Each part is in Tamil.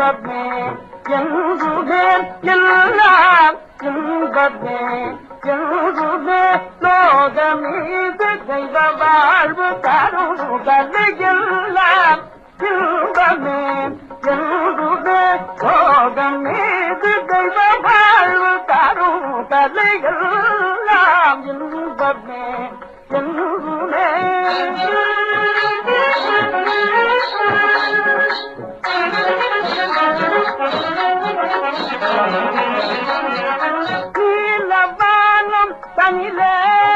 இன்பமே என்றுமே எல்லாம் இன்பமே என்றுமே லோகமீது தெய்வ வாழ்வு தருணுகளை எல்லாம் இன்பமே என்றுமே லோகமீது தெய்வ வாழ்வு தருணுகளை எல்லாம் இன்பமே என்றுமே நீலவானம் தனிலே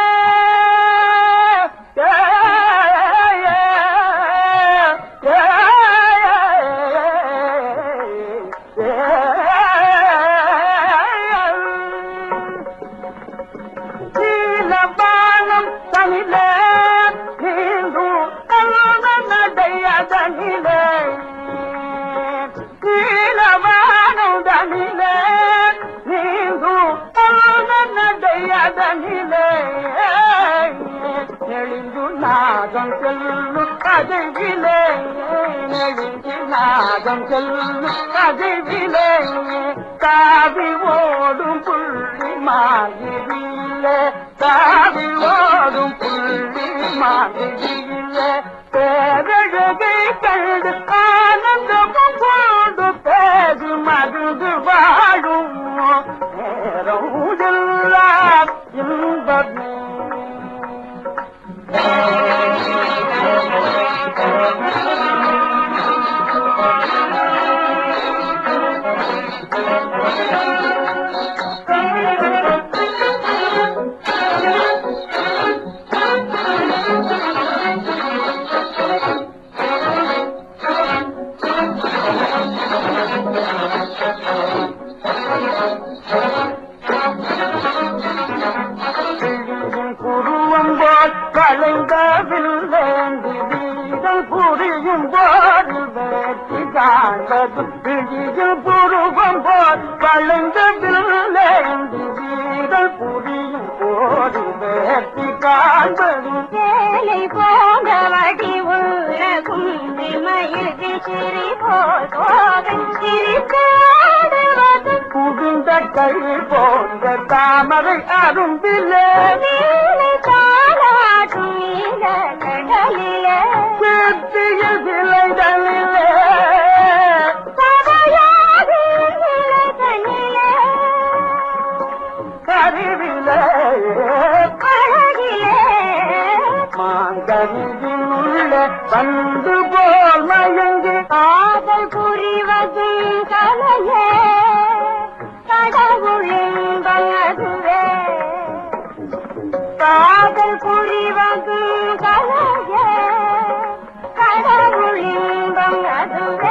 நீலவானம் தனிலே நீந்தும் நடையதனிலே நீலவானம் தனிலே நீந்தும் நடையதனிலே நெளிந்து நாகம் செல்லும் கதைவிலே நெளிந்து நாகம் செல்லும் கதைவிலே காவி ஓடும் புள்ளி மாதிரியிலே காவி ஓடும் புள்ளி மாதிரியிலே பேரழகை கண்டு ஆனந்தமும் கொண்டு பேரு மருந்து வாழும் நேரம் எல்லாம் இன்பமே களைந்தவில்லேந்தி வீதம் புரியும் போது வேற்றி காண்பது விழியில் புருவம் போல் களைந்தவில்லேந்தி வீதம் புரியும் போது வேற்றி காண்பது வேலை போங்க வடி உள்ள குந்தி மயில்கி சிறி போதும் சிரிக்காடுவது புகுந்த கை போன்ற தாமரை அரும்பிலே சித்தியில் விளைதலிலே கருவிலே மாங்கனியின் உள்ள பந்து போல் மயங்கி காதல் புரிவது கலையே கடவுளின் பங்கதுவே காதல் புரிவது கலையே கடவுளின் பங்கதுவே